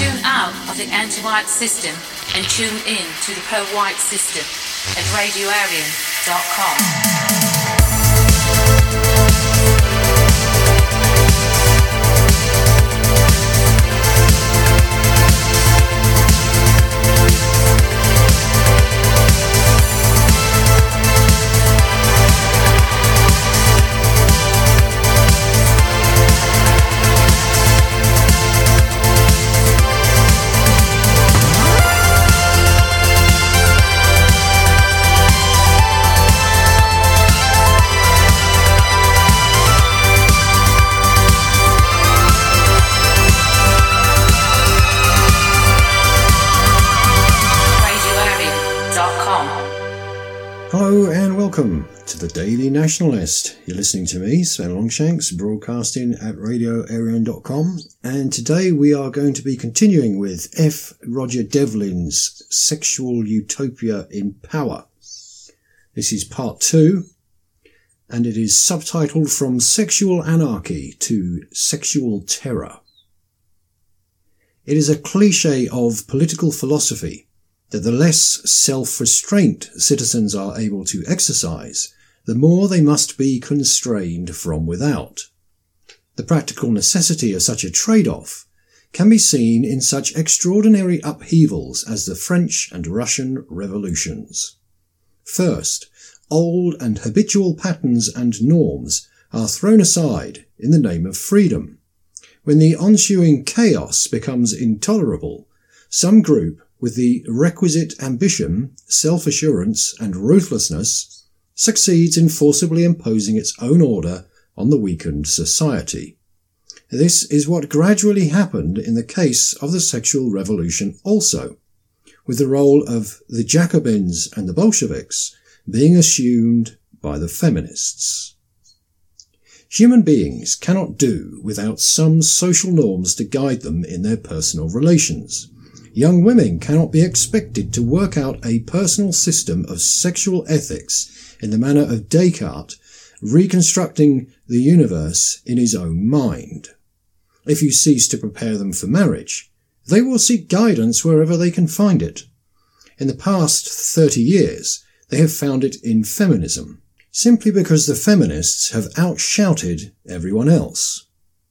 Tune out of the anti-white system and tune in to the pro-white system at radioarian.com. Hello and welcome to the Daily Nationalist. You're listening to me, Sven Longshanks, broadcasting at radioarian.com, and today we are going to be continuing with F. Roger Devlin's Sexual Utopia in Power. This is part 2, and it is subtitled From Sexual Anarchy to Sexual Terror. It is a cliché of political philosophy that the less self-restraint citizens are able to exercise, the more they must be constrained from without. The practical necessity of such a trade-off can be seen in such extraordinary upheavals as the French and Russian revolutions. First, old and habitual patterns and norms are thrown aside in the name of freedom. When the ensuing chaos becomes intolerable, some group with the requisite ambition, self-assurance and ruthlessness succeeds in forcibly imposing its own order on the weakened society. This is what gradually happened in the case of the sexual revolution also, with the role of the Jacobins and the Bolsheviks being assumed by the feminists. Human beings cannot do without some social norms to guide them in their personal relations. Young women cannot be expected to work out a personal system of sexual ethics in the manner of Descartes, reconstructing the universe in his own mind. If you cease to prepare them for marriage, they will seek guidance wherever they can find it. In the past 30 years, they have found it in feminism, simply because the feminists have outshouted everyone else.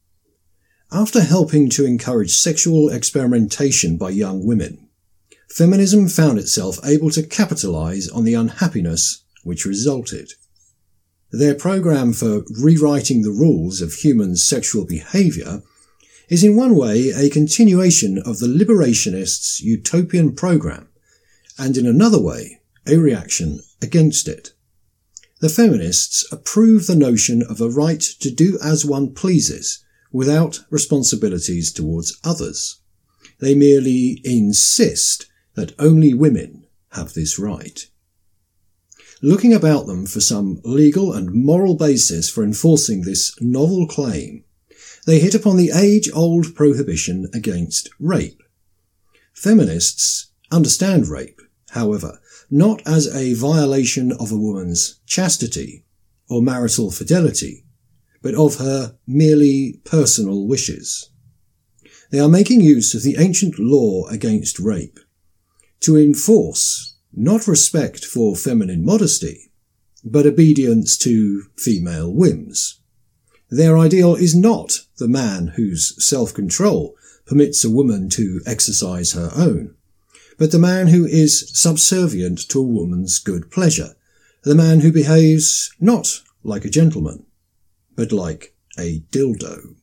After helping to encourage sexual experimentation by young women, feminism found itself able to capitalize on the unhappiness which resulted. Their program for rewriting the rules of human sexual behavior is in one way a continuation of the liberationists' utopian program, and in another way a reaction against it. The feminists approve the notion of a right to do as one pleases, without responsibilities towards others. They merely insist that only women have this right. Looking about them for some legal and moral basis for enforcing this novel claim, they hit upon the age-old prohibition against rape. Feminists understand rape, however, not as a violation of a woman's chastity or marital fidelity, but of her merely personal wishes. They are making use of the ancient law against rape to enforce not respect for feminine modesty, but obedience to female whims. Their ideal is not the man whose self-control permits a woman to exercise her own, but the man who is subservient to a woman's good pleasure, the man who behaves not like a gentleman, but like a dildo.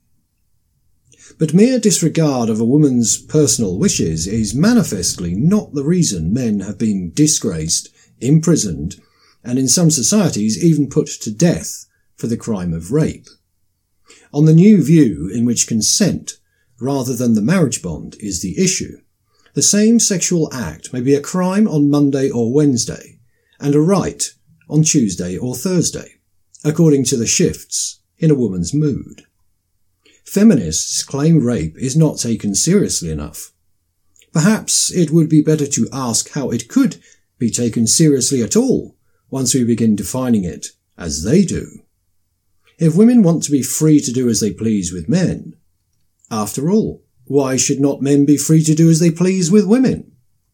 But mere disregard of a woman's personal wishes is manifestly not the reason men have been disgraced, imprisoned, and in some societies even put to death for the crime of rape. On the new view in which consent, rather than the marriage bond, is the issue, the same sexual act may be a crime on Monday or Wednesday, and a right on Tuesday or Thursday, according to the shifts in a woman's mood. Feminists claim rape is not taken seriously enough. Perhaps it would be better to ask how it could be taken seriously at all once we begin defining it as they do. If women want to be free to do as they please with men, after all, Why should not men be free to do as they please with women?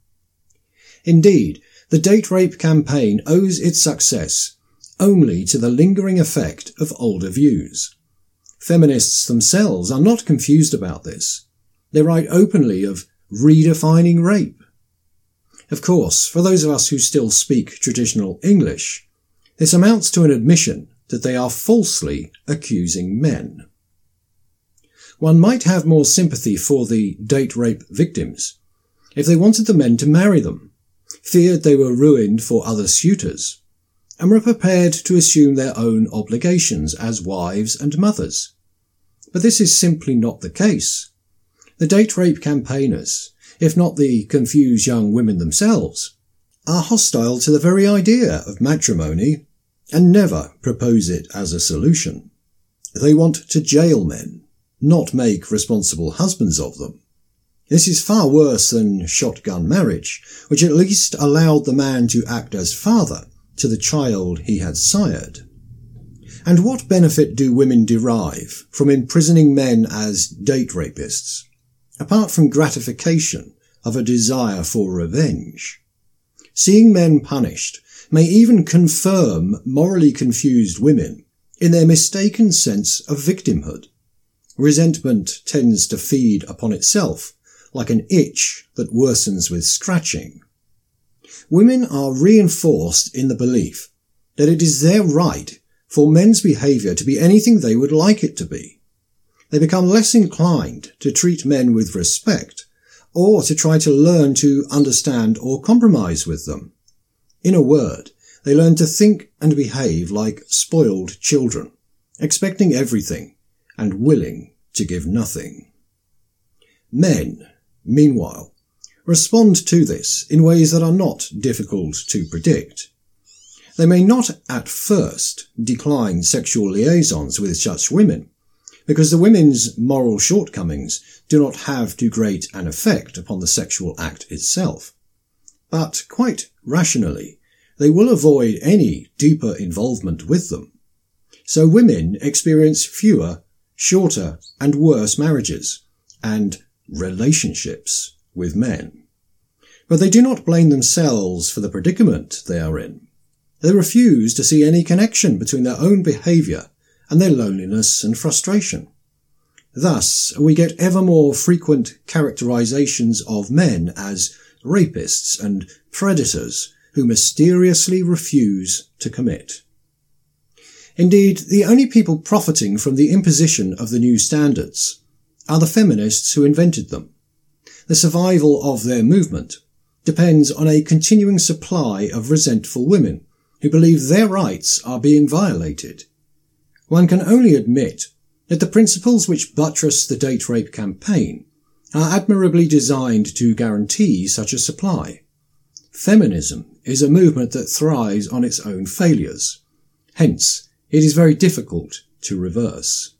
Indeed, the date rape campaign owes its success only to the lingering effect of older views. Feminists themselves are not confused about this. They write openly of redefining rape. Of course, for those of us who still speak traditional English, this amounts to an admission that they are falsely accusing men. One might have more sympathy for the date rape victims if they wanted the men to marry them, feared they were ruined for other suitors, and were prepared to assume their own obligations as wives and mothers. But this is simply not the case. The date rape campaigners, if not the confused young women themselves, are hostile to the very idea of matrimony and never propose it as a solution. They want to jail men, not make responsible husbands of them. This is far worse than shotgun marriage, which at least allowed the man to act as father to the child he had sired. And what benefit do women derive from imprisoning men as date rapists, apart from gratification of a desire for revenge? Seeing men punished may even confirm morally confused women in their mistaken sense of victimhood. Resentment tends to feed upon itself, like an itch that worsens with scratching. Women are reinforced in the belief that it is their right for men's behaviour to be anything they would like it to be. They become less inclined to treat men with respect, or to try to learn to understand or compromise with them. In a word, they learn to think and behave like spoiled children, expecting everything and willing to give nothing. Men, meanwhile, respond to this in ways that are not difficult to predict. They may not at first decline sexual liaisons with such women, because the women's moral shortcomings do not have too great an effect upon the sexual act itself. But quite rationally, they will avoid any deeper involvement with them. So women experience fewer, shorter and worse marriages and relationships with men. But they do not blame themselves for the predicament they are in. They refuse to see any connection between their own behaviour and their loneliness and frustration. Thus, we get ever more frequent characterizations of men as rapists and predators who mysteriously refuse to commit. Indeed, the only people profiting from the imposition of the new standards are the feminists who invented them. The survival of their movement depends on a continuing supply of resentful women who believe their rights are being violated. One can only admit that the principles which buttress the date rape campaign are admirably designed to guarantee such a supply. Feminism is a movement that thrives on its own failures. Hence, it is very difficult to reverse.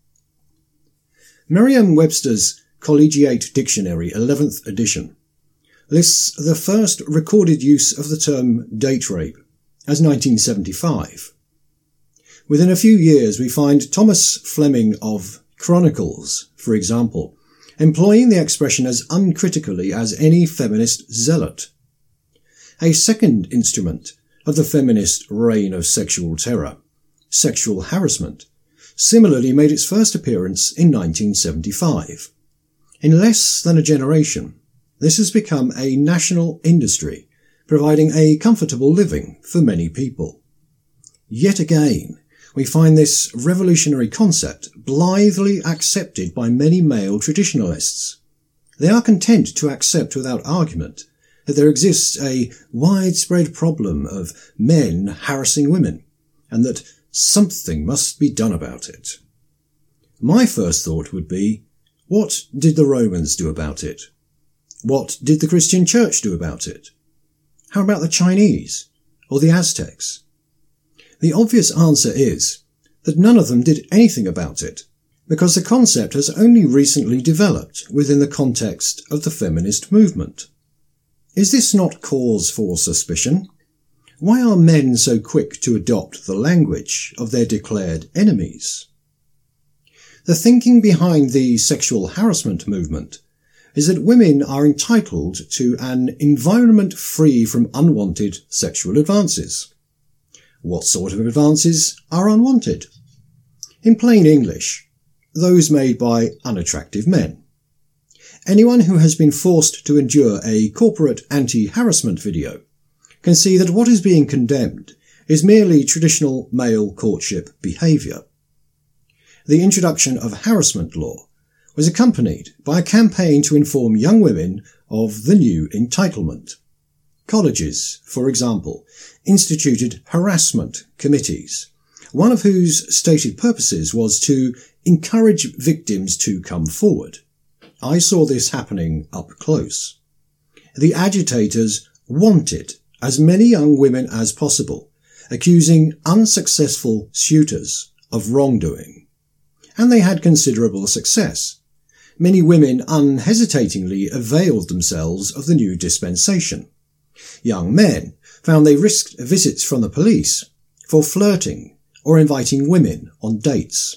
Merriam-Webster's Collegiate Dictionary, 11th edition, lists the first recorded use of the term date rape as 1975. Within a few years, we find Thomas Fleming of Chronicles, for example, employing the expression as uncritically as any feminist zealot. A second instrument of the feminist reign of sexual terror, sexual harassment, similarly made its first appearance in 1975. In less than a generation, this has become a national industry, providing a comfortable living for many people. Yet again, we find this revolutionary concept blithely accepted by many male traditionalists. They are content to accept without argument that there exists a widespread problem of men harassing women, and that something must be done about it. My first thought would be, what did the Romans do about it? What did the Christian Church do about it? How about the Chinese or the Aztecs? The obvious answer is that none of them did anything about it, because the concept has only recently developed within the context of the feminist movement. Is this not cause for suspicion? Why are men so quick to adopt the language of their declared enemies? The thinking behind the sexual harassment movement is that women are entitled to an environment free from unwanted sexual advances. What sort of advances are unwanted? In plain English, those made by unattractive men. Anyone who has been forced to endure a corporate anti-harassment video can see that what is being condemned is merely traditional male courtship behaviour. The introduction of harassment law was accompanied by a campaign to inform young women of the new entitlement. Colleges, for example, instituted harassment committees, one of whose stated purposes was to encourage victims to come forward. I saw this happening up close. The agitators wanted as many young women as possible, accusing unsuccessful suitors of wrongdoing. And they had considerable success. Many women unhesitatingly availed themselves of the new dispensation. Young men found they risked visits from the police for flirting or inviting women on dates.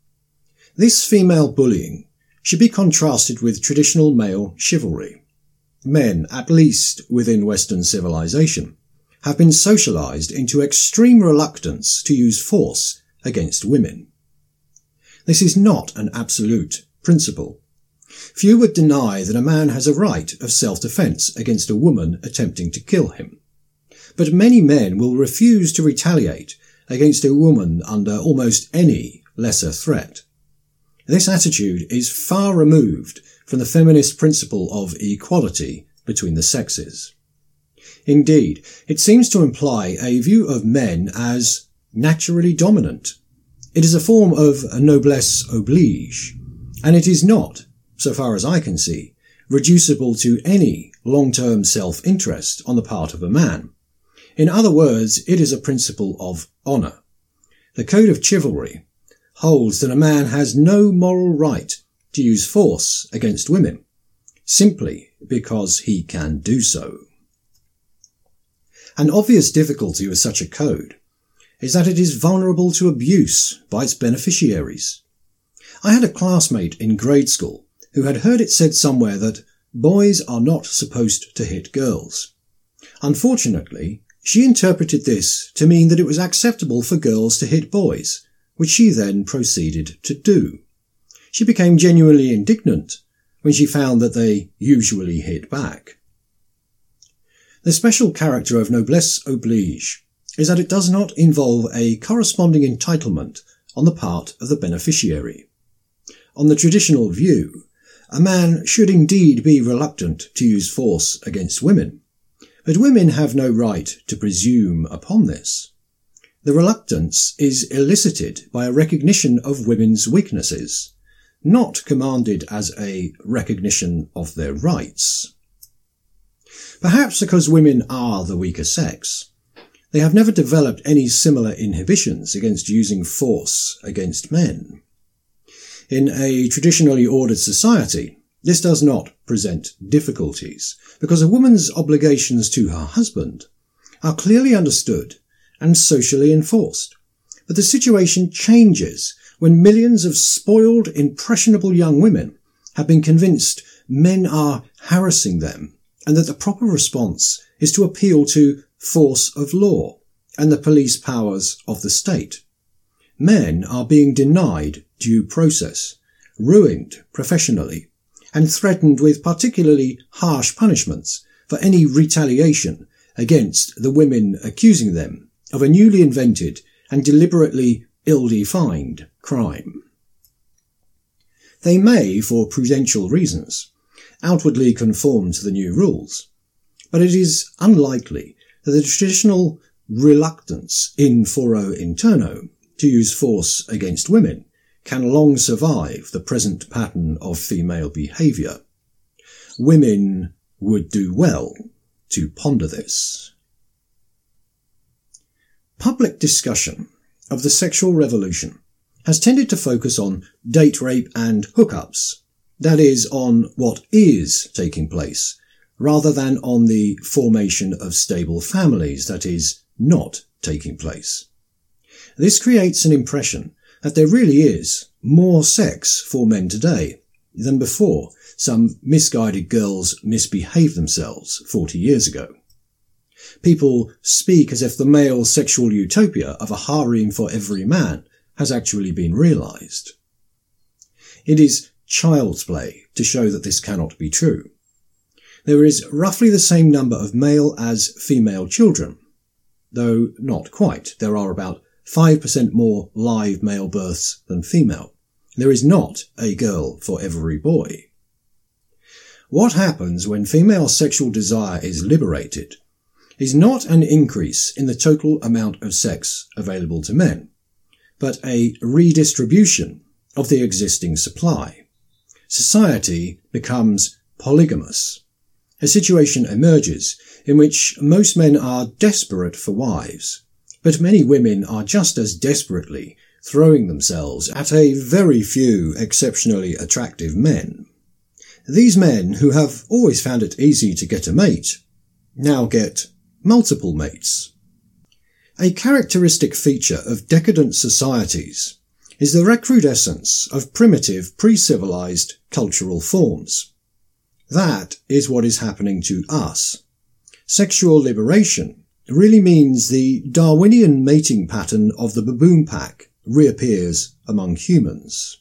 This female bullying should be contrasted with traditional male chivalry. Men, at least within Western civilization, have been socialized into extreme reluctance to use force against women. This is not an absolute principle. Few would deny that a man has a right of self-defense against a woman attempting to kill him. But many men will refuse to retaliate against a woman under almost any lesser threat. This attitude is far removed from the feminist principle of equality between the sexes. Indeed, it seems to imply a view of men as naturally dominant. It is a form of noblesse oblige, and it is not, so far as I can see, reducible to any long-term self-interest on the part of a man. In other words, it is a principle of honour. The code of chivalry holds that a man has no moral right to use force against women, simply because he can do so. An obvious difficulty with such a code is that it is vulnerable to abuse by its beneficiaries. I had a classmate in grade school who had heard it said somewhere that boys are not supposed to hit girls. Unfortunately, she interpreted this to mean that it was acceptable for girls to hit boys, which she then proceeded to do. She became genuinely indignant when she found that they usually hit back. The special character of noblesse oblige is that it does not involve a corresponding entitlement on the part of the beneficiary. On the traditional view, a man should indeed be reluctant to use force against women, but women have no right to presume upon this. The reluctance is elicited by a recognition of women's weaknesses, not commanded as a recognition of their rights. Perhaps because women are the weaker sex, they have never developed any similar inhibitions against using force against men. In a traditionally ordered society, this does not present difficulties, because a woman's obligations to her husband are clearly understood and socially enforced. But the situation changes when millions of spoiled, impressionable young women have been convinced men are harassing them, and that the proper response is to appeal to force of law and the police powers of the state. Men are being denied due process, ruined professionally, and threatened with particularly harsh punishments for any retaliation against the women accusing them of a newly invented and deliberately ill-defined crime. They may, for prudential reasons, outwardly conform to the new rules, but it is unlikely that the traditional reluctance in foro interno to use force against women can long survive the present pattern of female behaviour. Women would do well to ponder this. Public discussion of the sexual revolution has tended to focus on date rape and hookups, that is, on what is taking place, rather than on the formation of stable families, that is, not taking place. This creates an impression that there really is more sex for men today than before some misguided girls misbehaved themselves 40 years ago. People speak as if the male sexual utopia of a harem for every man has actually been realised. It is child's play to show that this cannot be true. There is roughly the same number of male as female children, though not quite. There are about 5% more live male births than female. There is not a girl for every boy. What happens when female sexual desire is liberated is not an increase in the total amount of sex available to men, but a redistribution of the existing supply. Society becomes polygamous. A situation emerges in which most men are desperate for wives, but many women are just as desperately throwing themselves at a very few exceptionally attractive men. These men, who have always found it easy to get a mate, now get multiple mates. A characteristic feature of decadent societies is the recrudescence of primitive, pre-civilized cultural forms. That is what is happening to us. Sexual liberation really means the Darwinian mating pattern of the baboon pack reappears among humans.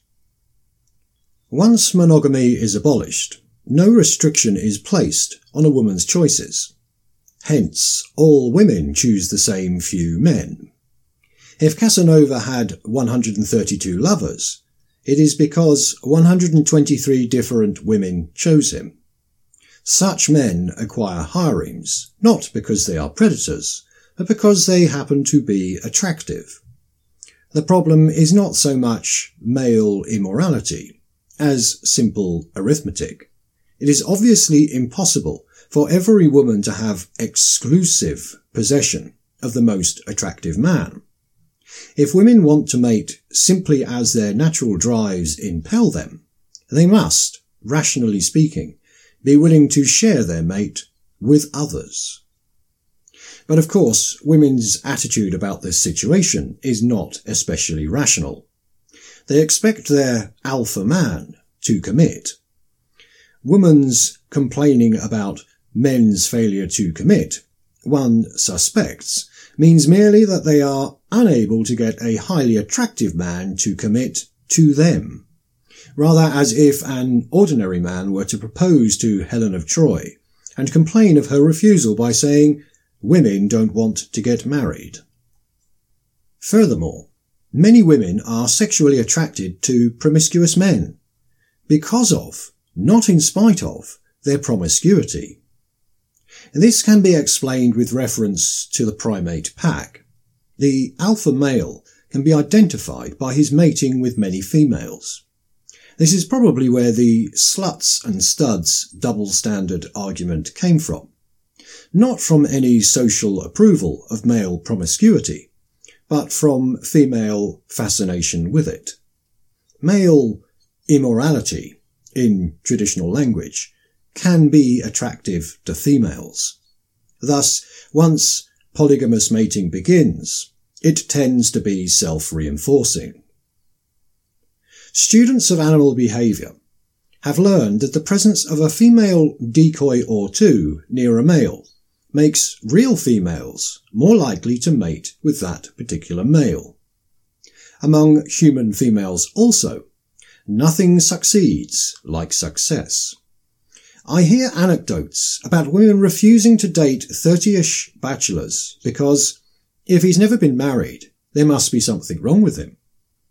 Once monogamy is abolished, no restriction is placed on a woman's choices. Hence, all women choose the same few men. If Casanova had 132 lovers, it is because 123 different women chose him. Such men acquire harems, not because they are predators, but because they happen to be attractive. The problem is not so much male immorality as simple arithmetic. It is obviously impossible for every woman to have exclusive possession of the most attractive man. If women want to mate simply as their natural drives impel them, they must, rationally speaking, be willing to share their mate with others. But of course, women's attitude about this situation is not especially rational. They expect their alpha man to commit. Women's complaining about men's failure to commit, one suspects, means merely that they are unable to get a highly attractive man to commit to them. Rather as if an ordinary man were to propose to Helen of Troy and complain of her refusal by saying, "Women don't want to get married." Furthermore, many women are sexually attracted to promiscuous men because of, not in spite of, their promiscuity. This can be explained with reference to the primate pack. The alpha male can be identified by his mating with many females. This is probably where the sluts and studs double standard argument came from. Not from any social approval of male promiscuity, but from female fascination with it. Male immorality, in traditional language, can be attractive to females. Thus, once polygamous mating begins, it tends to be self-reinforcing. Students of animal behaviour have learned that the presence of a female decoy or two near a male makes real females more likely to mate with that particular male. Among human females also, nothing succeeds like success. I hear anecdotes about women refusing to date 30-ish bachelors because if he's never been married, there must be something wrong with him.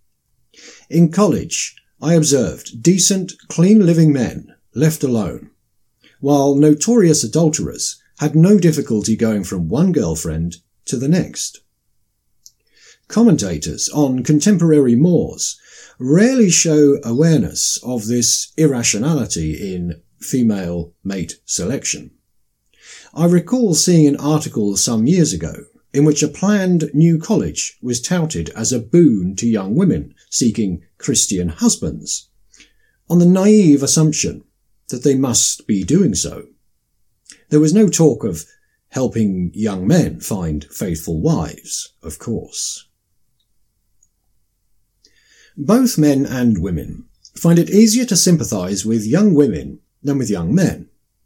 In college, I observed decent, clean-living men left alone, while notorious adulterers had no difficulty going from one girlfriend to the next. Commentators on contemporary mores rarely show awareness of this irrationality in female mate selection. I recall seeing an article some years ago in which a planned new college was touted as a boon to young women seeking Christian husbands, on the naive assumption that they must be doing so. There was no talk of helping young men find faithful wives, of course. Both men and women find it easier to sympathise with young women than with young men.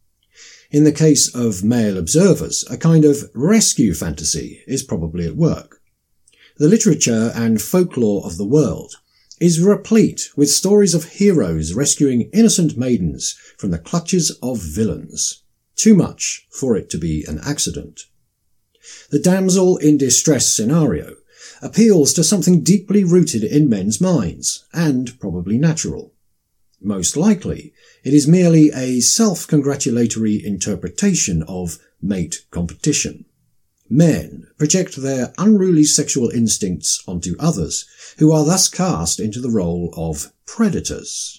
In the case of male observers, a kind of rescue fantasy is probably at work. The literature and folklore of the world is replete with stories of heroes rescuing innocent maidens from the clutches of villains. Too much for it to be an accident. The damsel in distress scenario appeals to something deeply rooted in men's minds, and probably natural. Most likely, it is merely a self-congratulatory interpretation of mate competition. Men project their unruly sexual instincts onto others, who are thus cast into the role of predators.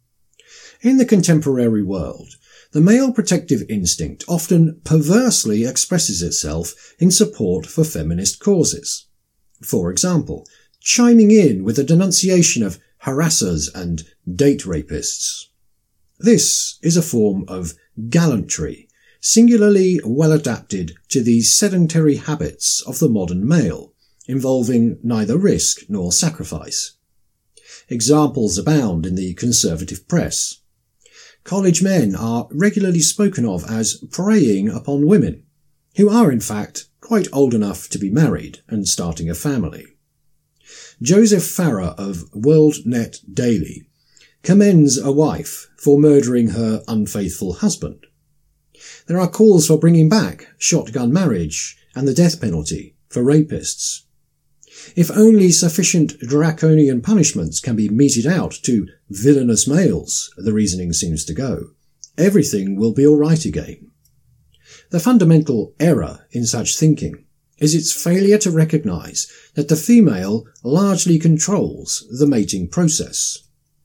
In the contemporary world, the male protective instinct often perversely expresses itself in support for feminist causes. For example, chiming in with a denunciation of harassers and date rapists. This is a form of gallantry, singularly well adapted to the sedentary habits of the modern male, involving neither risk nor sacrifice. Examples abound in the conservative press. College men are regularly spoken of as preying upon women, who are in fact quite old enough to be married and starting a family. Joseph Farrer of WorldNet Daily commends a wife for murdering her unfaithful husband. There are calls for bringing back shotgun marriage and the death penalty for rapists. If only sufficient draconian punishments can be meted out to villainous males, the reasoning seems to go, everything will be all right again. The fundamental error in such thinking is its failure to recognise that the female largely controls the mating process.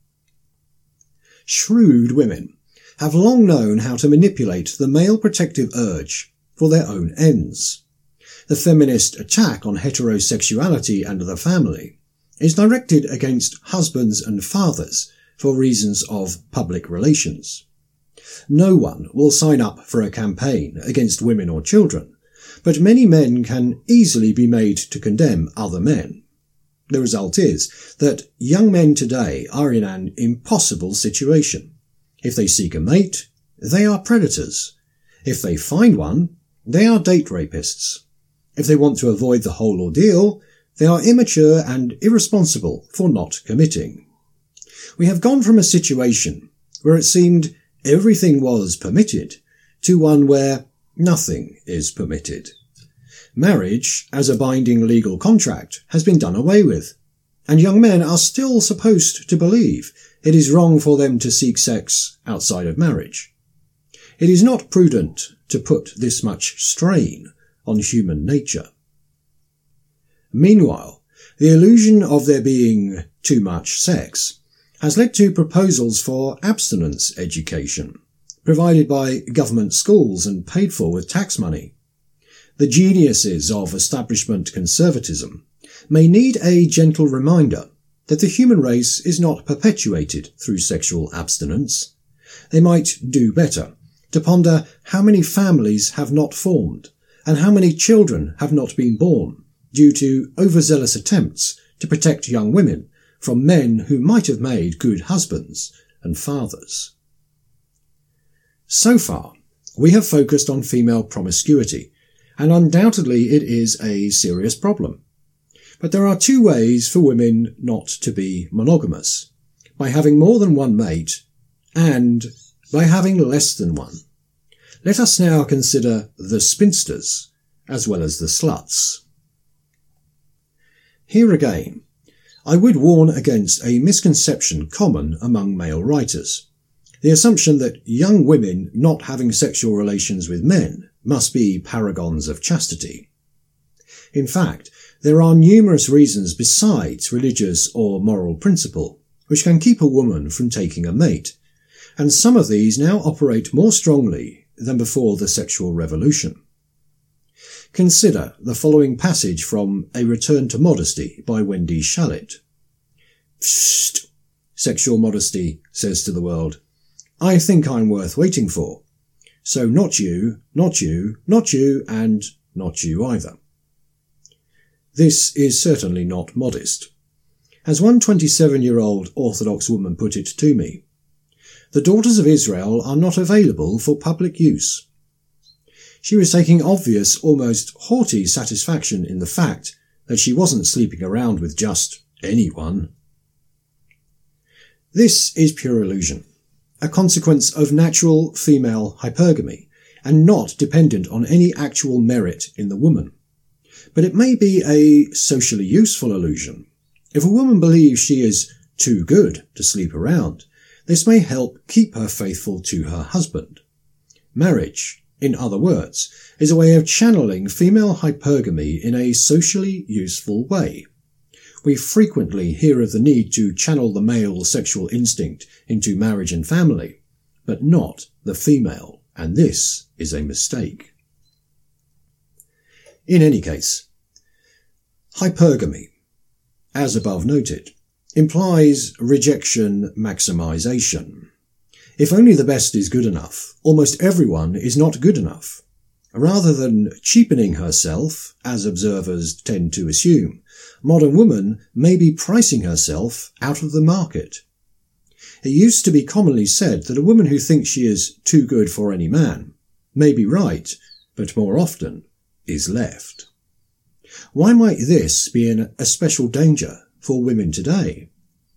Shrewd women have long known how to manipulate the male protective urge for their own ends. The feminist attack on heterosexuality and the family is directed against husbands and fathers for reasons of public relations. No one will sign up for a campaign against women or children, but many men can easily be made to condemn other men. The result is that young men today are in an impossible situation. If they seek a mate, they are predators. If they find one, they are date rapists. If they want to avoid the whole ordeal, they are immature and irresponsible for not committing. We have gone from a situation where it seemed everything was permitted to one where nothing is permitted. Marriage, as a binding legal contract, has been done away with, and young men are still supposed to believe it is wrong for them to seek sex outside of marriage. It is not prudent to put this much strain on human nature. Meanwhile, the illusion of there being too much sex has led to proposals for abstinence education, provided by government schools and paid for with tax money. The geniuses of establishment conservatism may need a gentle reminder that the human race is not perpetuated through sexual abstinence. They might do better to ponder how many families have not formed and how many children have not been born due to overzealous attempts to protect young women from men who might have made good husbands and fathers. So far, we have focused on female promiscuity, and undoubtedly it is a serious problem. But there are two ways for women not to be monogamous: by having more than one mate and by having less than one. Let us now consider the spinsters as well as the sluts. Here again, I would warn against a misconception common among male writers: the assumption that young women not having sexual relations with men must be paragons of chastity. In fact, there are numerous reasons besides religious or moral principle which can keep a woman from taking a mate, and some of these now operate more strongly than before the sexual revolution. Consider the following passage from A Return to Modesty by Wendy Shallitt. Psst! Sexual modesty says to the world, I think I'm worth waiting for. So not you, not you, not you, and not you either. This is certainly not modest. As one 27-year-old Orthodox woman put it to me, "The daughters of Israel are not available for public use." She was taking obvious, almost haughty satisfaction in the fact that she wasn't sleeping around with just anyone. This is pure illusion, a consequence of natural female hypergamy, and not dependent on any actual merit in the woman. But it may be a socially useful illusion. If a woman believes she is too good to sleep around, this may help keep her faithful to her husband. Marriage, in other words, is a way of channeling female hypergamy in a socially useful way. We frequently hear of the need to channel the male sexual instinct into marriage and family, but not the female, and this is a mistake. In any case, hypergamy, as above noted, implies rejection maximization. If only the best is good enough, almost everyone is not good enough. Rather than cheapening herself, as observers tend to assume, modern woman may be pricing herself out of the market. It used to be commonly said that a woman who thinks she is too good for any man may be right, but more often is left. Why might this be a special danger for women today?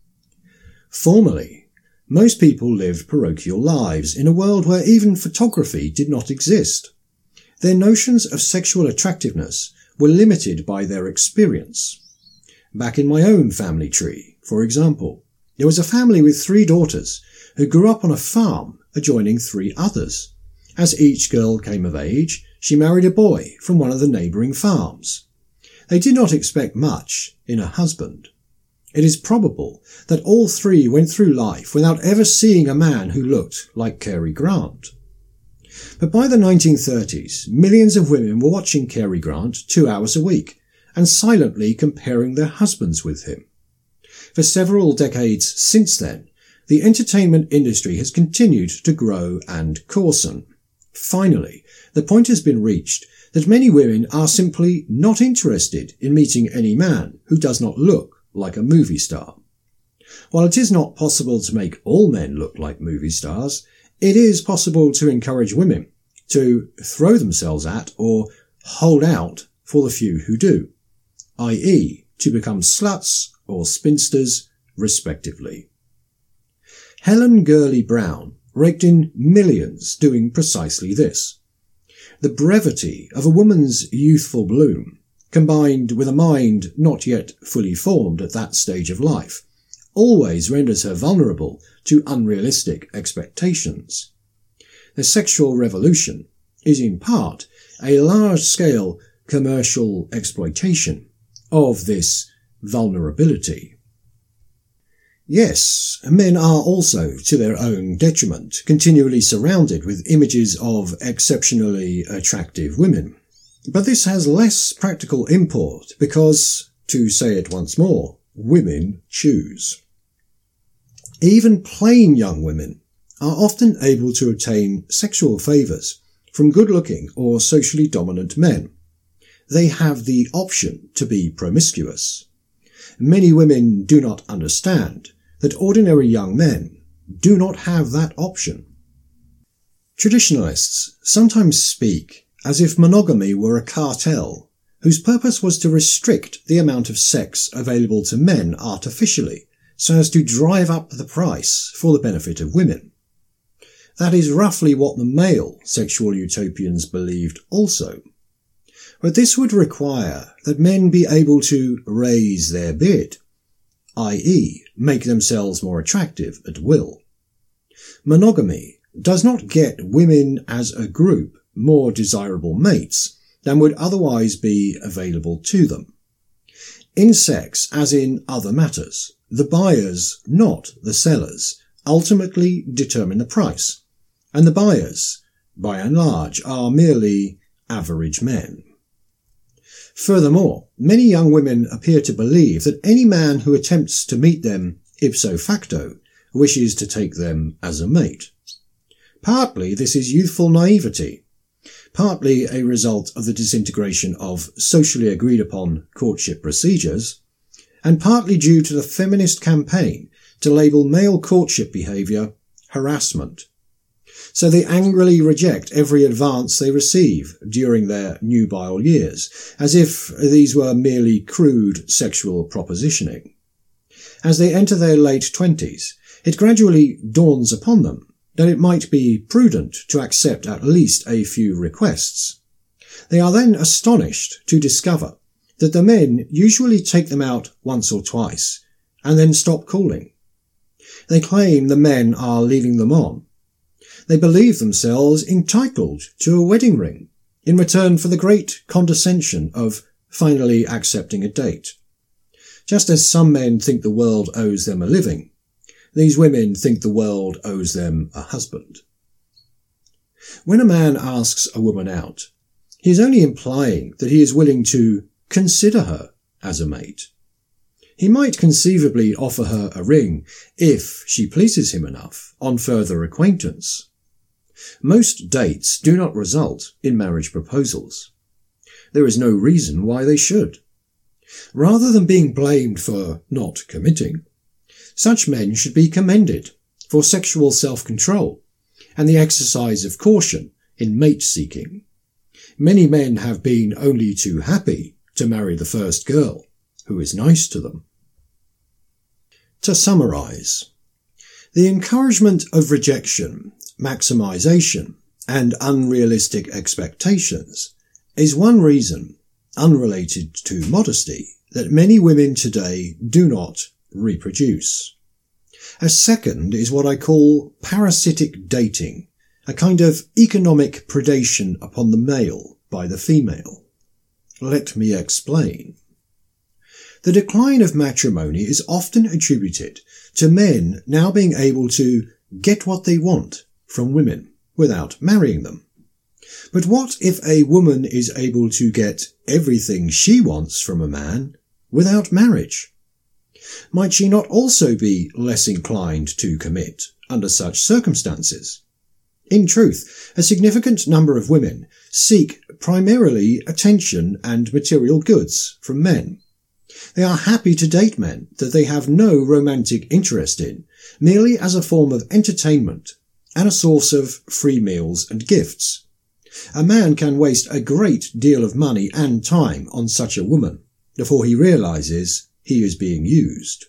Formerly, most people lived parochial lives in a world where even photography did not exist. Their notions of sexual attractiveness were limited by their experience. Back in my own family tree, for example, there was a family with 3 daughters who grew up on a farm adjoining 3 others. As each girl came of age, she married a boy from one of the neighbouring farms. They did not expect much in a husband. It is probable that all 3 went through life without ever seeing a man who looked like Cary Grant. But by the 1930s, millions of women were watching Cary Grant 2 hours a week and silently comparing their husbands with him. For several decades since then, the entertainment industry has continued to grow and coarsen. Finally, the point has been reached that many women are simply not interested in meeting any man who does not look like a movie star. While it is not possible to make all men look like movie stars, it is possible to encourage women to throw themselves at or hold out for the few who do, i.e. to become sluts or spinsters, respectively. Helen Gurley Brown raked in millions doing precisely this. The brevity of a woman's youthful bloom, combined with a mind not yet fully formed at that stage of life, always renders her vulnerable to unrealistic expectations. The sexual revolution is in part a large-scale commercial exploitation of this vulnerability. Yes, men are also, to their own detriment, continually surrounded with images of exceptionally attractive women. But this has less practical import because, to say it once more, women choose. Even plain young women are often able to obtain sexual favours from good-looking or socially dominant men. They have the option to be promiscuous. Many women do not understand that ordinary young men do not have that option. Traditionalists sometimes speak as if monogamy were a cartel whose purpose was to restrict the amount of sex available to men artificially so as to drive up the price for the benefit of women. That is roughly what the male sexual utopians believed also. But this would require that men be able to raise their bid, i.e. make themselves more attractive at will. Monogamy does not get women as a group more desirable mates than would otherwise be available to them. In sex, as in other matters, the buyers, not the sellers, ultimately determine the price, and the buyers, by and large, are merely average men. Furthermore, many young women appear to believe that any man who attempts to meet them ipso facto wishes to take them as a mate. Partly this is youthful naivety, partly a result of the disintegration of socially agreed upon courtship procedures, and partly due to the feminist campaign to label male courtship behaviour harassment. So they angrily reject every advance they receive during their nubile years, as if these were merely crude sexual propositioning. As they enter their late 20s, it gradually dawns upon them that it might be prudent to accept at least a few requests. They are then astonished to discover that the men usually take them out once or twice, and then stop calling. They claim the men are leading them on. They believe themselves entitled to a wedding ring in return for the great condescension of finally accepting a date. Just as some men think the world owes them a living, these women think the world owes them a husband. When a man asks a woman out, he is only implying that he is willing to consider her as a mate. He might conceivably offer her a ring if she pleases him enough on further acquaintance. Most dates do not result in marriage proposals. There is no reason why they should. Rather than being blamed for not committing, such men should be commended for sexual self-control and the exercise of caution in mate-seeking. Many men have been only too happy to marry the first girl who is nice to them. To summarise, the encouragement of rejection, maximisation, and unrealistic expectations is one reason, unrelated to modesty, that many women today do not reproduce. A second is what I call parasitic dating, a kind of economic predation upon the male by the female. Let me explain. The decline of matrimony is often attributed to men now being able to get what they want from women without marrying them. But what if a woman is able to get everything she wants from a man without marriage? Might she not also be less inclined to commit under such circumstances? In truth, a significant number of women seek primarily attention and material goods from men. They are happy to date men that they have no romantic interest in, merely as a form of entertainment and a source of free meals and gifts. A man can waste a great deal of money and time on such a woman before he realises he is being used.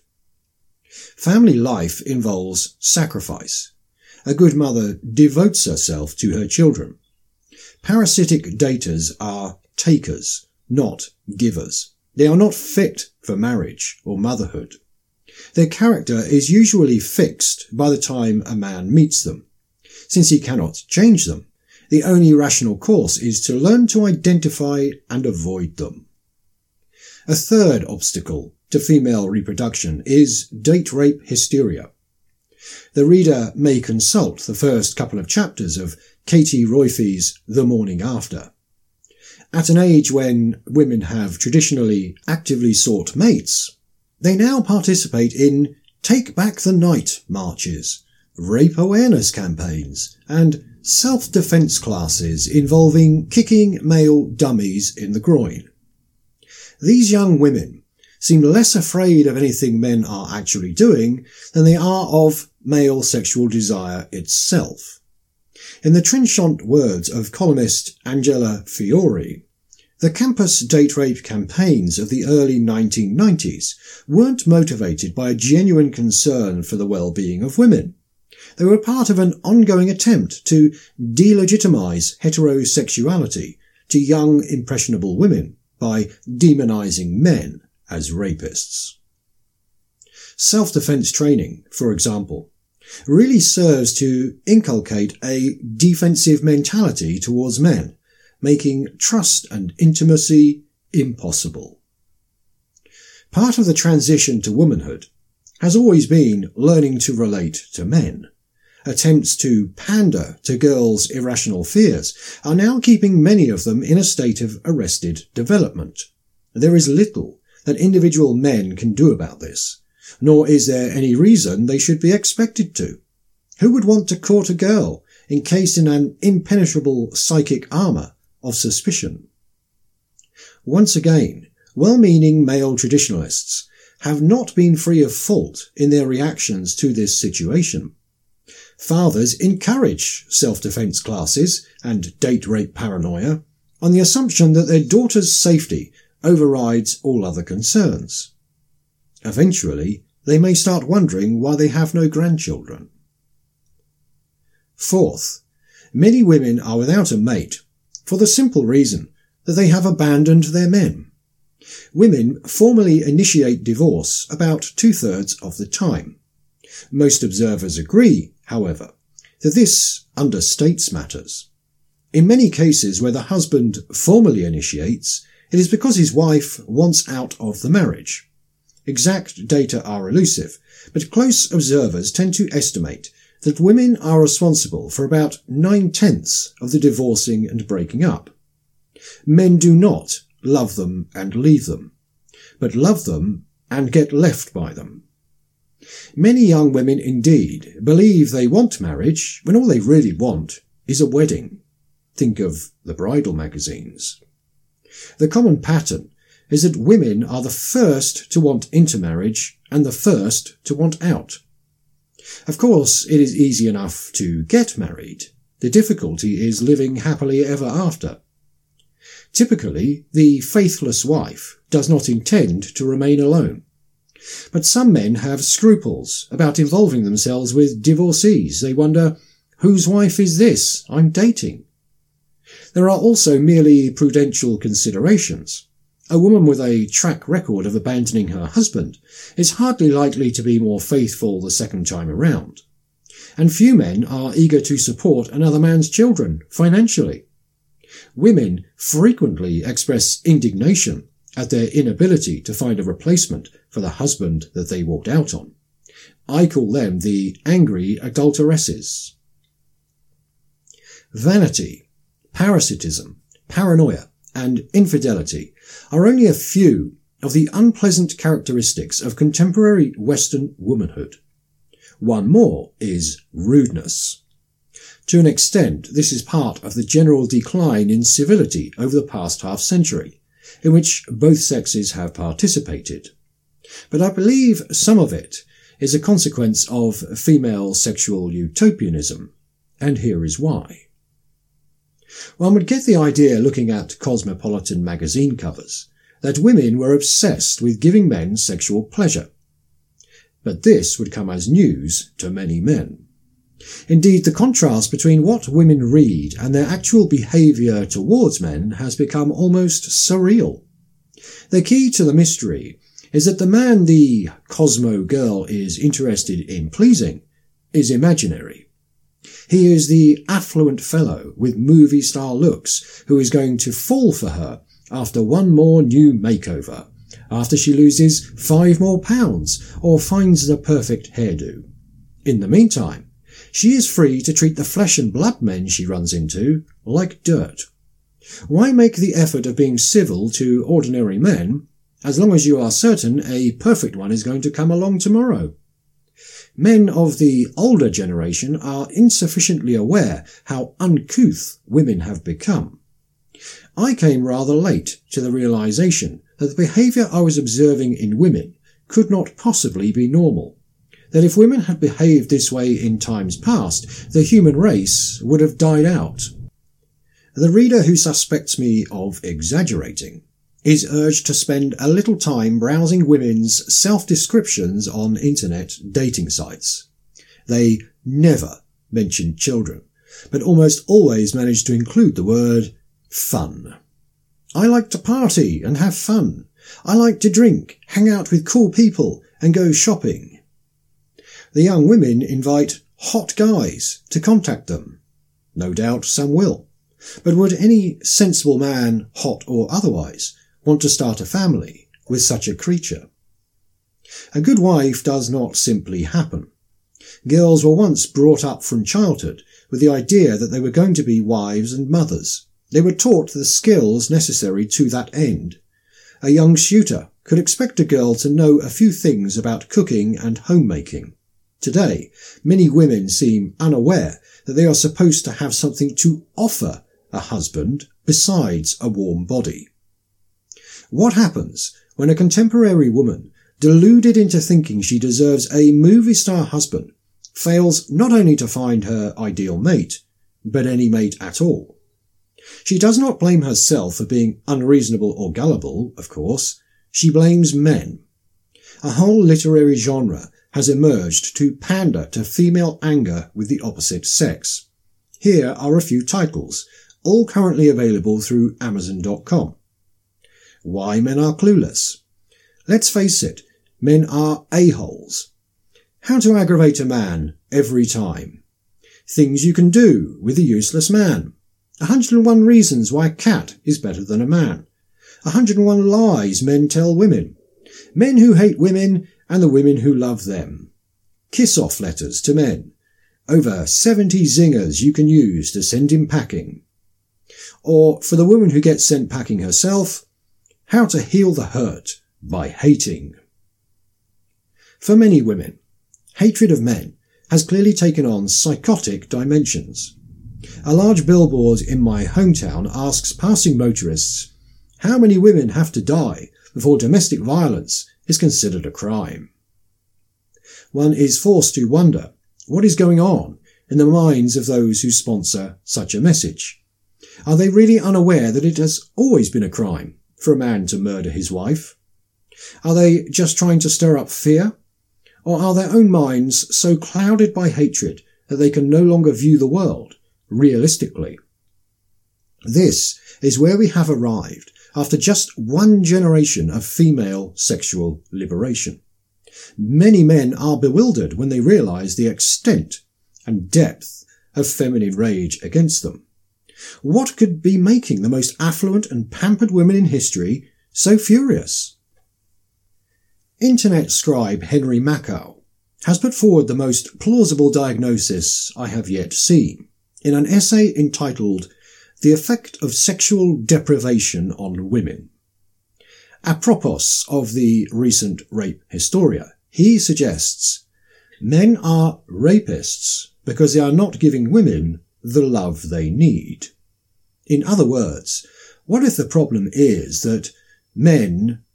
Family life involves sacrifice. A good mother devotes herself to her children. Parasitic daters are takers, not givers. They are not fit for marriage or motherhood. Their character is usually fixed by the time a man meets them. Since he cannot change them, the only rational course is to learn to identify and avoid them. A third obstacle to female reproduction is date rape hysteria. The reader may consult the first couple of chapters of Katie Roiphe's The Morning After. At an age when women have traditionally actively sought mates, they now participate in Take Back the Night marches, rape awareness campaigns, and self-defense classes involving kicking male dummies in the groin. These young women seem less afraid of anything men are actually doing than they are of male sexual desire itself. In the trenchant words of columnist Angela Fiore, the campus date rape campaigns of the early 1990s weren't motivated by a genuine concern for the well-being of women. They were part of an ongoing attempt to delegitimize heterosexuality to young, impressionable women by demonizing men as rapists. Self-defense training, for example, really serves to inculcate a defensive mentality towards men, making trust and intimacy impossible. Part of the transition to womanhood has always been learning to relate to men. Attempts to pander to girls' irrational fears are now keeping many of them in a state of arrested development. There is little that individual men can do about this, nor is there any reason they should be expected to. Who would want to court a girl encased in an impenetrable psychic armour of suspicion? Once again, well-meaning male traditionalists have not been free of fault in their reactions to this situation. Fathers encourage self-defense classes and date rape paranoia on the assumption that their daughter's safety overrides all other concerns. Eventually, they may start wondering why they have no grandchildren. Fourth, many women are without a mate for the simple reason that they have abandoned their men. Women formally initiate divorce about 2/3 of the time. Most observers agree, however, that this understates matters. In many cases where the husband formally initiates, it is because his wife wants out of the marriage. Exact data are elusive, but close observers tend to estimate that women are responsible for about 9/10 of the divorcing and breaking up. Men do not love them and leave them, but love them and get left by them. Many young women indeed believe they want marriage when all they really want is a wedding. Think of the bridal magazines. The common pattern is that women are the first to want intermarriage and the first to want out. Of course, it is easy enough to get married. The difficulty is living happily ever after. Typically, the faithless wife does not intend to remain alone. But some men have scruples about involving themselves with divorcees. They wonder, whose wife is this I'm dating? There are also merely prudential considerations. A woman with a track record of abandoning her husband is hardly likely to be more faithful the second time around. And few men are eager to support another man's children financially. Women frequently express indignation at their inability to find a replacement for the husband that they walked out on. I call them the angry adulteresses. Vanity, parasitism, paranoia, and infidelity are only a few of the unpleasant characteristics of contemporary Western womanhood. One more is rudeness. To an extent, this is part of the general decline in civility over the past half-century, in which both sexes have participated. But I believe some of it is a consequence of female sexual utopianism, and here is why. One would get the idea looking at Cosmopolitan magazine covers that women were obsessed with giving men sexual pleasure. But this would come as news to many men. Indeed, the contrast between what women read and their actual behaviour towards men has become almost surreal. The key to the mystery is that the man the Cosmo girl is interested in pleasing is imaginary. He is the affluent fellow with movie-star looks who is going to fall for her after one more new makeover, after she loses 5 more pounds or finds the perfect hairdo. In the meantime, she is free to treat the flesh and blood men she runs into like dirt. Why make the effort of being civil to ordinary men as long as you are certain a perfect one is going to come along tomorrow? Men of the older generation are insufficiently aware how uncouth women have become. I came rather late to the realization that the behaviour I was observing in women could not possibly be normal, that if women had behaved this way in times past, the human race would have died out. The reader who suspects me of exaggerating is urged to spend a little time browsing women's self-descriptions on internet dating sites. They never mention children, but almost always manage to include the word fun. I like to party and have fun. I like to drink, hang out with cool people and go shopping. The young women invite hot guys to contact them. No doubt some will. But would any sensible man, hot or otherwise, want to start a family with such a creature? A good wife does not simply happen. Girls were once brought up from childhood with the idea that they were going to be wives and mothers. They were taught the skills necessary to that end. A young suitor could expect a girl to know a few things about cooking and homemaking. Today, many women seem unaware that they are supposed to have something to offer a husband besides a warm body. What happens when a contemporary woman deluded into thinking she deserves a movie star husband, fails not only to find her ideal mate, but any mate at all. She does not blame herself for being unreasonable or gullible, of course. She blames men. A whole literary genre has emerged to pander to female anger with the opposite sex. Here are a few titles, all currently available through Amazon.com. Why Men Are Clueless. Let's face it, men are a-holes. How to aggravate a man every time. Things you can do with a useless man. 101 reasons why a cat is better than a man. 101 lies men tell women. Men who hate women and the women who love them. Kiss-off letters to men. Over 70 zingers you can use to send him packing. Or for the woman who gets sent packing herself, how to heal the hurt by hating. For many women, hatred of men has clearly taken on psychotic dimensions. A large billboard in my hometown asks passing motorists, how many women have to die before domestic violence is considered a crime? One is forced to wonder what is going on in the minds of those who sponsor such a message. Are they really unaware that it has always been a crime for a man to murder his wife? Are they just trying to stir up fear? Or are their own minds so clouded by hatred that they can no longer view the world realistically? This is where we have arrived after just one generation of female sexual liberation. Many men are bewildered when they realize the extent and depth of feminine rage against them. What could be making the most affluent and pampered women in history so furious? Internet scribe Henry Makow has put forward the most plausible diagnosis I have yet seen in an essay entitled The Effect of Sexual Deprivation on Women. Apropos of the recent rape hysteria, he suggests men are rapists because they are not giving women the love they need. In other words, what if the problem is that men,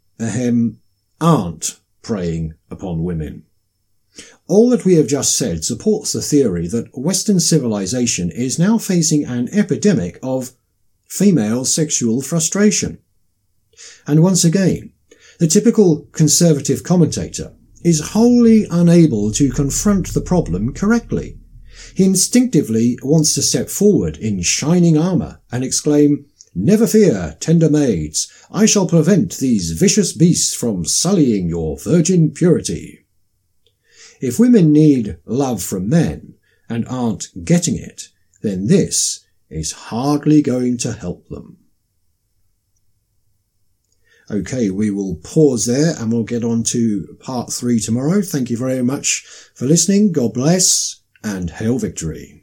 aren't preying upon women? All that we have just said supports the theory that Western civilization is now facing an epidemic of female sexual frustration. And once again, the typical conservative commentator is wholly unable to confront the problem correctly. He instinctively wants to step forward in shining armour and exclaim, "Never fear, tender maids, I shall prevent these vicious beasts from sullying your virgin purity." If women need love from men and aren't getting it, then this is hardly going to help them. Okay, we will pause there and we'll get on to part 3 tomorrow. Thank you very much for listening. God bless and hail victory.